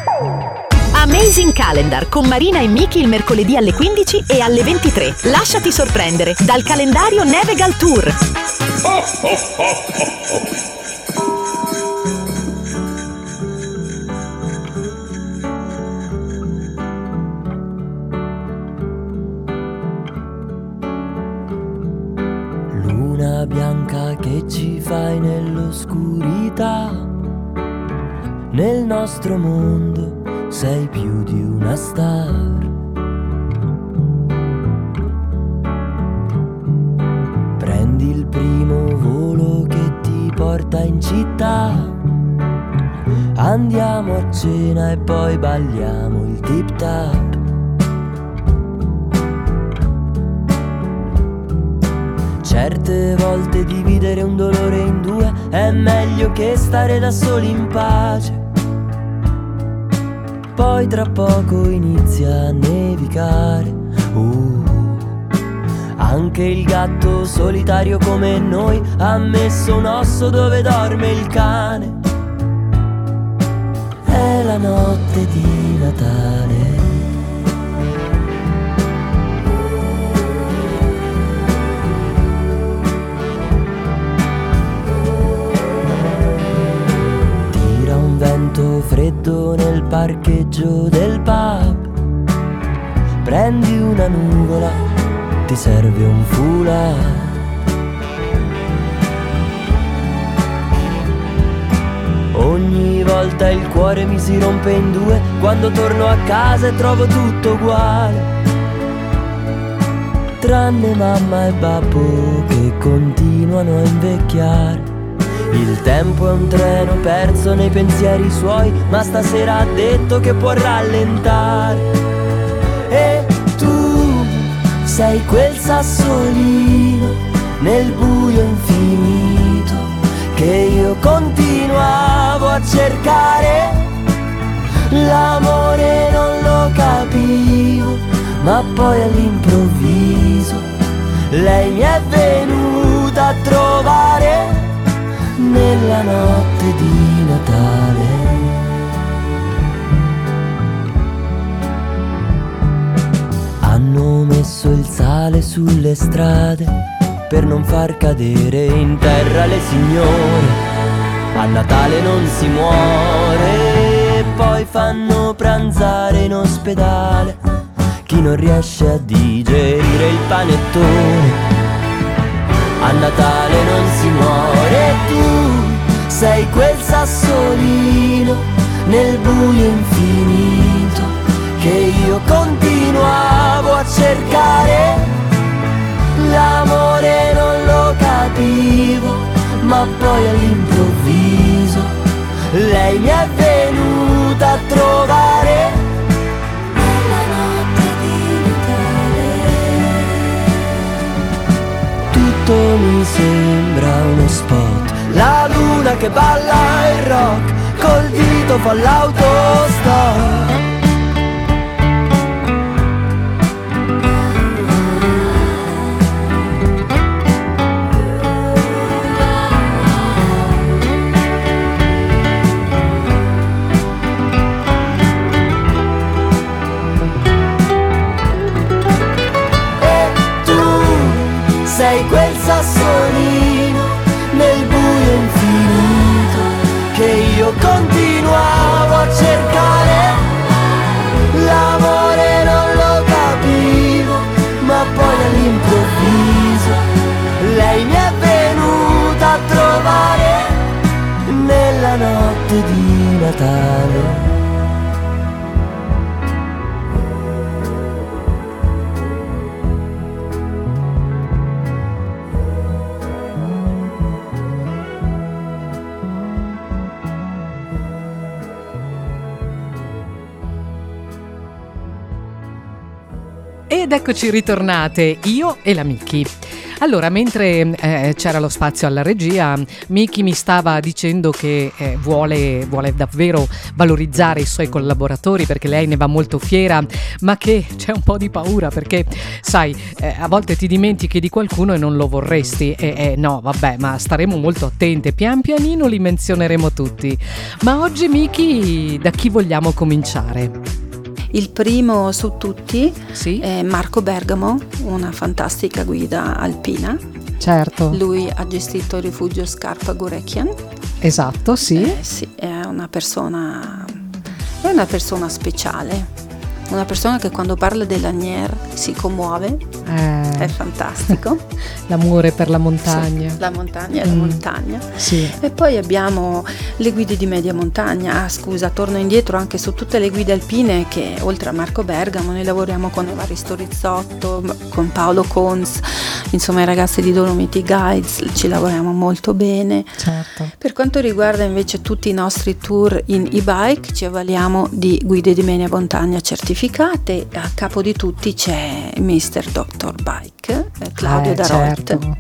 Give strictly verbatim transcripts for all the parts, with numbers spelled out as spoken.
Amazing Calendar con Marina e Miki il mercoledì alle quindici e alle ventitré. Lasciati sorprendere dal calendario Nevegal Tour. Luna bianca che ci fai nell'oscurità, nel nostro mondo sei più di una star. Prendi il primo volo che ti porta in città, andiamo a cena e poi balliamo il tip tap. Certe volte dividere un dolore in due è meglio che stare da soli in pace. Poi tra poco inizia a nevicare. uh, Anche il gatto solitario come noi ha messo un osso dove dorme il cane. È la notte di Natale. Vento freddo nel parcheggio del pub, prendi una nuvola, ti serve un foulard. Ogni volta il cuore mi si rompe in due quando torno a casa e trovo tutto uguale, tranne mamma e babbo che continuano a invecchiare. Il tempo è un treno perso nei pensieri suoi, ma stasera ha detto che può rallentare. E tu sei quel sassolino nel buio infinito che io continuavo a cercare. L'amore non lo capivo, ma poi all'improvviso lei mi è venuta a trovare. Nella notte di Natale hanno messo il sale sulle strade per non far cadere in terra le signore. A Natale non si muore. E poi fanno pranzare in ospedale chi non riesce a digerire il panettone. A Natale non si muore. Tu sei quel sassolino nel buio infinito che io continuavo a cercare. L'amore non lo capivo, ma poi all'improvviso lei mi è venuta a trovare. Nella notte di Natale tutto mi sembra uno spot. La luna che balla il rock, col dito fa l'autostop. E tu sei quel sassolino nel buio infinito che io continuavo a cercare. L'amore non lo capivo, ma poi all'improvviso lei mi è venuta a trovare. Nella notte di Natale Ed eccoci ritornate, io e la Miki. Allora, mentre eh, c'era lo spazio alla regia, Miki mi stava dicendo che eh, vuole, vuole davvero valorizzare i suoi collaboratori, perché lei ne va molto fiera, ma che c'è un po' di paura perché, sai, eh, a volte ti dimentichi di qualcuno e non lo vorresti. E eh, no, vabbè, ma staremo molto attente, pian pianino li menzioneremo tutti. Ma oggi, Miki, da chi vogliamo cominciare? Il primo su tutti Sì? è Marco Bergamo, una fantastica guida alpina. Certo. Lui ha gestito il rifugio Scarpa Gurekian. Esatto, sì. Eh, sì, è una persona, è una persona speciale. Una persona che quando parla dell'Anier si commuove, Eh, è fantastico. l'amore per la montagna. Sì, la montagna è la Mm. montagna. Sì. E poi abbiamo le guide di media montagna. Ah, scusa, torno indietro anche su tutte le guide alpine che oltre a Marco Bergamo noi lavoriamo con Evaristo Rizzotto, con Paolo Cons, insomma i ragazzi di Dolomiti Guides, ci lavoriamo molto bene. Certo. Per quanto riguarda invece tutti i nostri tour in e-bike, ci avvaliamo di guide di media montagna certificate. A capo di tutti c'è mister doctor Bike, eh, Claudio Eh, Daroit. certo.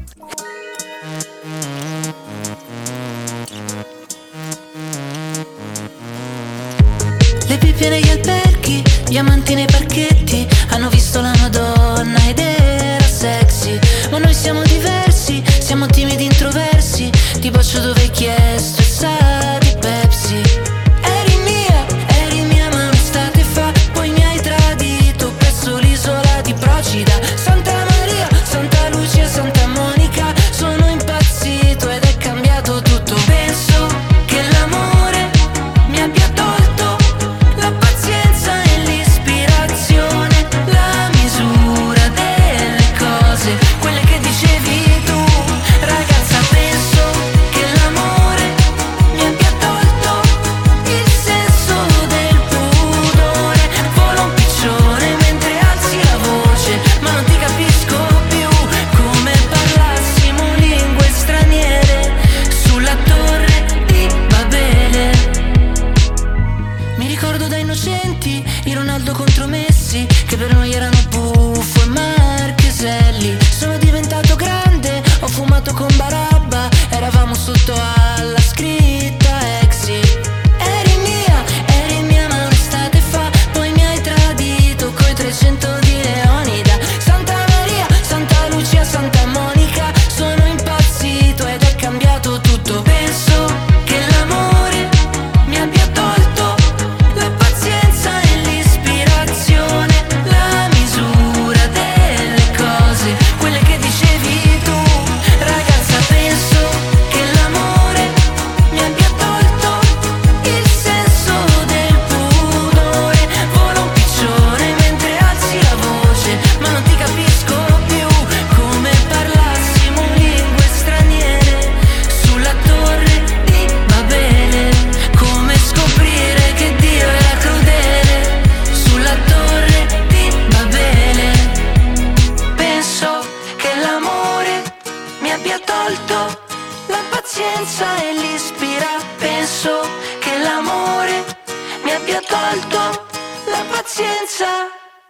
Le pippe negli alberghi, gli amanti nei parchetti hanno visto la Madonna ed era sexy. Ma noi siamo diversi, siamo timidi introversi. Ti bacio dove hai chiesto e sa di Pepsi. Eri mia, eri mia ma un'estate fa, poi mi hai tradito presso l'isola di Procida. Santa Maria, Santa Lucia, Santa Monica, sono impazzito ed è cambiato tutto. Penso che l'amore mi abbia tolto la pazienza e l'ispirazione, la misura delle cose, quelle che dicevi tu. Ragazza, penso che l'amore mi abbia tolto il senso del pudore. Vola un piccione mentre alzi la voce, ma non ti capisco più, come parlassimo lingue straniere sulla torre di Babele. Mi ricordo da innocenti i Ronaldo contro Messi, che per noi erano Buffo e Marcheselli. Sono diventato grande, ho fumato con Barabba, eravamo sotto alla scritta Exi. Eri mia, eri mia ma un'estate fa, poi mi hai tradito coi trecento di Leonida. Santa Maria, Santa Lucia, Santa Monica, sono impazzito ed è cambiato tutto. Penso che l'amore mi abbia tolto la pazienza e l'ispirazione, la misura delle cose, quelle che dicevi tu. Ragazza, penso che l'amore mi abbia tolto il senso del pudore. Vola un piccione mentre alzi la voce, ma non ti capisco più, come parlassimo lingue straniere sulla torre di Babele. Come scoprire che Dio era crudele sulla torre di Babele. Penso che l'amore mi abbia tolto la pazienza e l'ispira. Penso che l'amore mi abbia tolto la pazienza.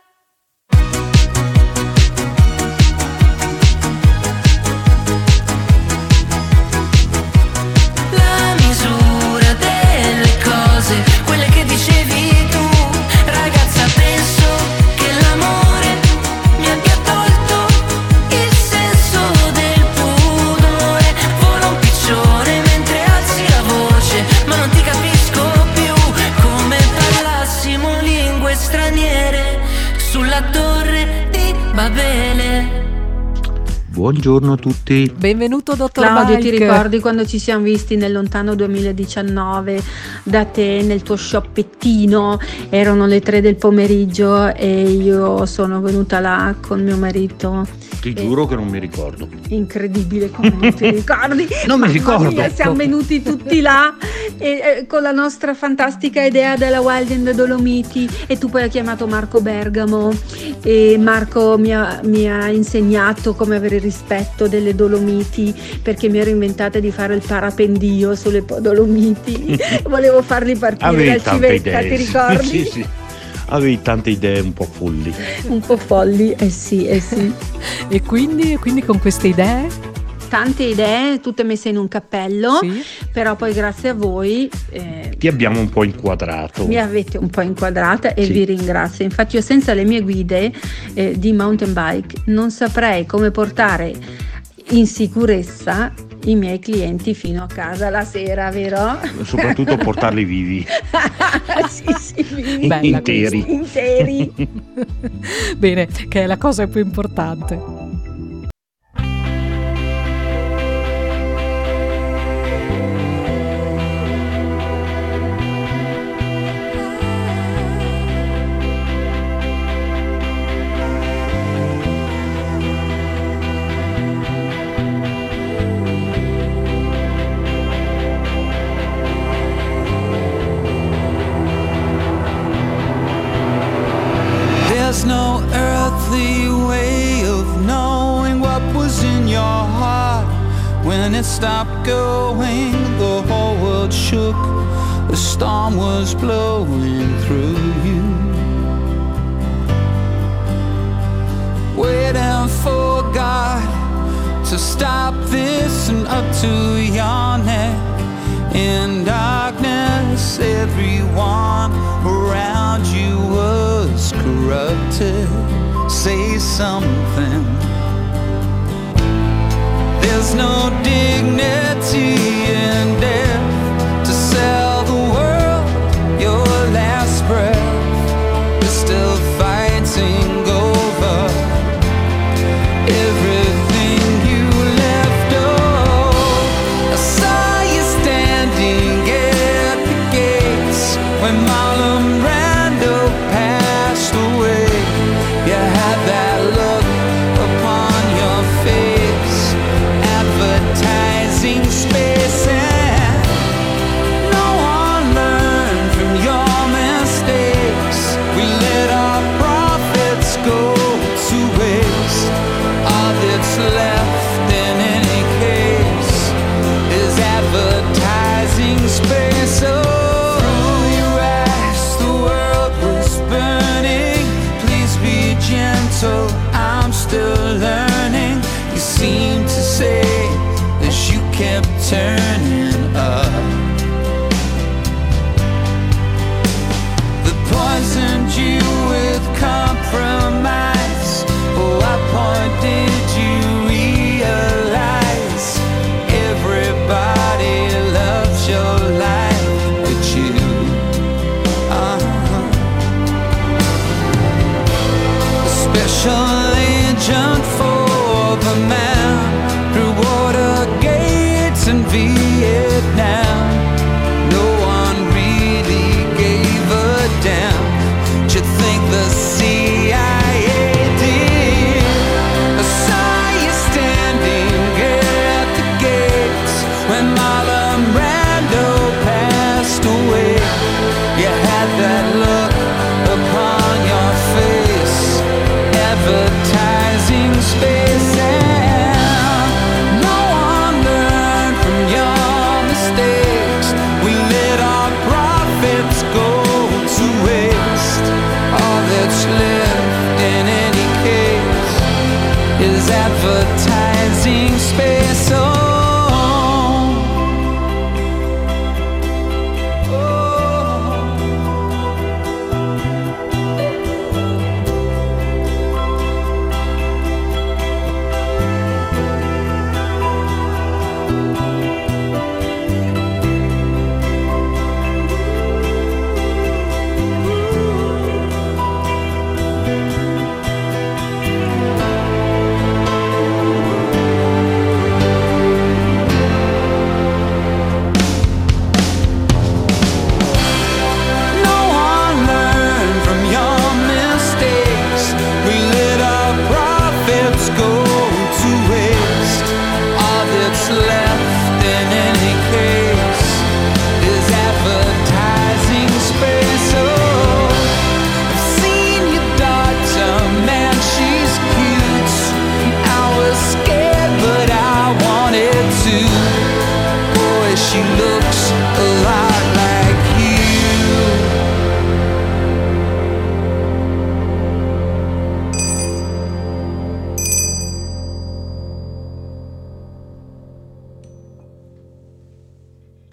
La misura delle cose, quelle che dicevi tu. Ragazza, penso che l'amore mi abbia tolto il senso del pudore. Vola un piccione mentre alzi la voce, ma non ti capisco più, come parlassimo lingue straniere sulla torre di Babele. Buongiorno a tutti. Benvenuto, dottor Claudio, Bike. ti ricordi quando ci siamo visti nel lontano duemiladiciannove da te nel tuo shoppettino? Erano le tre del pomeriggio e io sono venuta là con mio marito. Ti Eh. giuro che non mi ricordo. Incredibile come non ti ricordi. Non mi Mamma ricordo. mia, siamo venuti tutti là e, eh, con la nostra fantastica idea della Wild in the Dolomiti, e tu poi hai chiamato Marco Bergamo e Marco mi ha, mi ha insegnato come avere rispetto delle Dolomiti, perché mi ero inventata di fare il parapendio sulle Dolomiti. Volevo farli partire Avevi dal tante Civetta, idee. ti ricordi? Sì, sì. avevi tante idee un po' folli. Un po' folli, eh sì, eh sì. E quindi, quindi con queste idee? Tante idee, tutte messe in un cappello, Sì. però poi grazie a voi eh, Ti abbiamo un po' inquadrato. mi avete un po' inquadrata e Sì. vi ringrazio. Infatti io senza le mie guide eh, di mountain bike non saprei come portare in sicurezza i miei clienti fino a casa la sera, vero? Soprattutto portarli vivi. Sì, sì, vivi. Bella Interi. Interi. Bene, che è la cosa più importante. There's no earthly way of knowing what was in your heart. When it stopped going, the whole world shook. The storm was blowing through you. Waiting for God to stop this and up to your neck. In darkness, everyone around you was corrupted. Say something. There's no dignity in death to sell the world your last breath. We're still fighting over everything you left. Oh, I saw you standing at the gates when Marlon Brando passed away. You had that look upon your face, advertising space, and no one learned from your mistakes. We let our profits go to waste. All that's left in any case is advertising space. Oh, you asked, the world was burning. Please be gentle, I'm still learning. You seem to say as you kept turning up. They poisoned you with compromise. Oh, what point did you realize? Everybody loves your life but you. Uh-huh. A special agent for the man through water gates in Vietnam. No one really gave a damn. Do you think the C I A did? I saw you standing at the gates when Marlon Brando passed away. You had that look upon your face, advertising space, and no one learned from your mistakes. We let our profits go to waste. All that's left in any case is advertising space. Oh, no one learned from your mistakes. We let our profits go to waste. All that's left in any